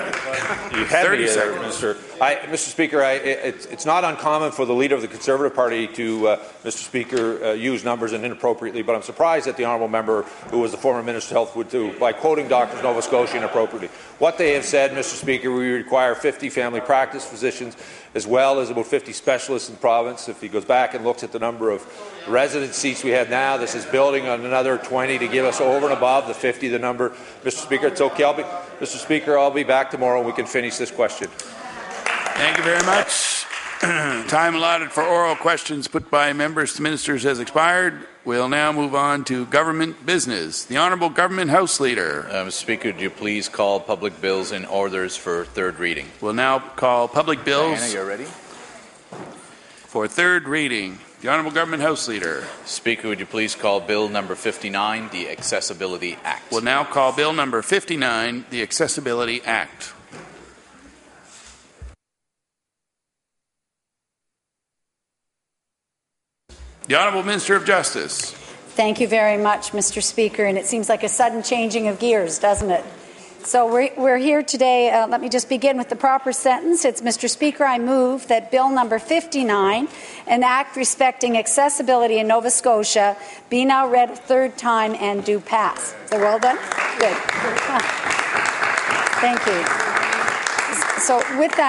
You had 30 seconds. Mr. Speaker, it's not uncommon for the Leader of the Conservative Party to, Mr. Speaker, use numbers inappropriately, but I'm surprised that the Honourable Member, who was the former Minister of Health, would do by quoting Doctors Nova Scotia inappropriately. What they have said, Mr. Speaker, we require 50 family practice physicians as well as about 50 specialists in the province. If he goes back and looks at the number of resident seats we have now, this is building on another 20 to give us over and above the 50, the number. Mr. Speaker, it's okay. Mr. Speaker, I'll be back tomorrow and we can finish this question. Thank you very much. Time allotted for oral questions put by members to ministers has expired. We'll now move on to government business. The Honourable Government House Leader. Mr. Speaker, would you please call public bills and orders for third reading? We'll now call public bills. Diana, you're ready? For third reading. The Honourable Government House Leader. Speaker, would you please call Bill number 59, the Accessibility Act? We'll now call Bill number 59, the Accessibility Act. The Honourable Minister of Justice. Thank you very much, Mr. Speaker. And it seems like a sudden changing of gears, doesn't it? So we're here today. Let me just begin with the proper sentence. It's, Mr. Speaker, I move that Bill number 59, an act respecting accessibility in Nova Scotia, be now read a third time and do pass. Is that well done? Good. Thank you. So with that.